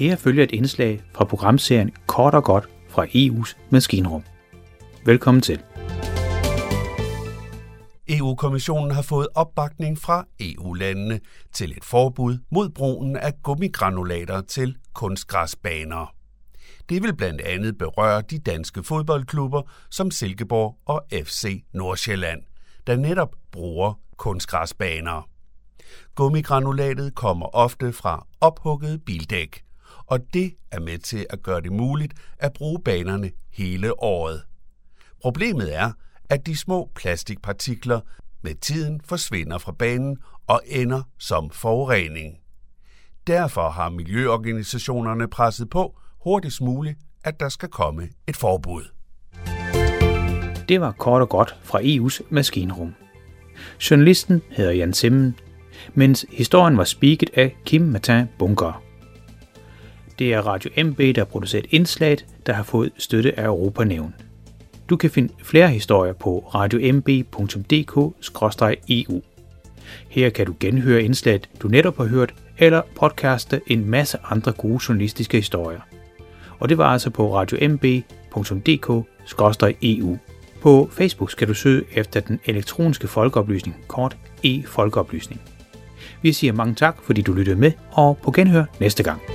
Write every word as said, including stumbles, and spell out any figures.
Her følger et indslag fra programserien Kort og Godt fra E U's Maskinrum. Velkommen til. E U-kommissionen har fået opbakning fra E U-landene til et forbud mod brugen af gummigranulater til kunstgræsbaner. Det vil blandt andet berøre de danske fodboldklubber som Silkeborg og F C Nordsjælland, der netop bruger kunstgræsbaner. Gummigranulatet kommer ofte fra ophuggede bildæk, og det er med til at gøre det muligt at bruge banerne hele året. Problemet er, at de små plastikpartikler med tiden forsvinder fra banen og ender som forurening. Derfor har miljøorganisationerne presset på hurtigst muligt, at der skal komme et forbud. Det var Kort og Godt fra E U's Maskinrum. Journalisten hedder Jan Simmen, mens historien var speaket af Kim Martin Bunker. Det er Radio M B, der producerer indslaget, der har fået støtte af Europanævn. Du kan finde flere historier på radio m b punktum d k skråstreg e u. Her kan du genhøre indslaget, du netop har hørt, eller podcaste en masse andre gode journalistiske historier. Og det var altså på radio m b punktum d k skråstreg e u. På Facebook skal du søge efter den elektroniske folkeoplysning, kort e-folkeoplysning. Vi siger mange tak, fordi du lyttede med, og på genhør næste gang.